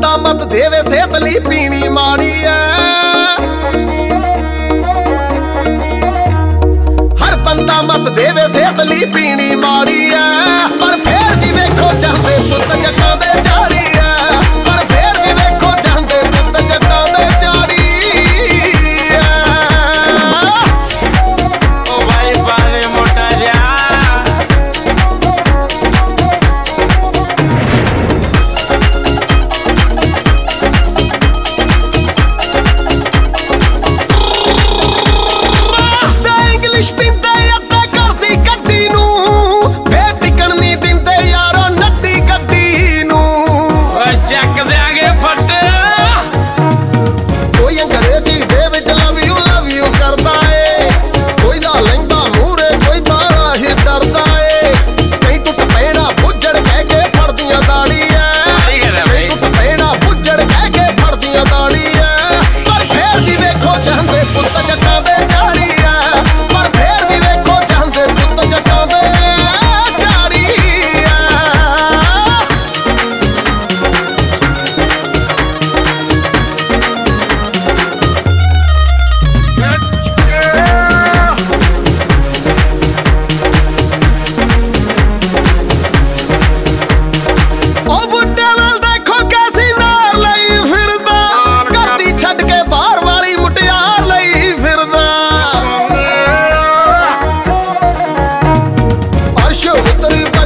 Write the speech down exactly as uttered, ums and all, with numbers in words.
ਬੰਦਾ ਮਤ ਦੇਵੇ ਸਿਹਤ ਲਈ ਪੀਣੀ ਮਾੜੀ ਐ। ਹਰ ਬੰਦਾ ਮਤ ਦੇਵੇ ਸਿਹਤ ਲਈ ਪੀਣੀ ਮਾੜੀ ਐ। ਪਰ ਫੇਰ ਵੀ ਵੇਖੋ ਜਾਂਦੇ ਪੁੱਤ ਜੱਟਾਂ ਦੇ ਝਾੜੀ ਐ। ਪਰ ਫੇਰ ਵੀ ਵੇਖੋ ਜਾਂਦੇ ਪੁੱਤ ਜੱਟਾਂ ਦੇ ਝਾੜੀ ਐ। ਓ ਭਾਈ ਪਾਲੇ ਮੋਟਾ ਜਿਹਾ ਤੇਰੀ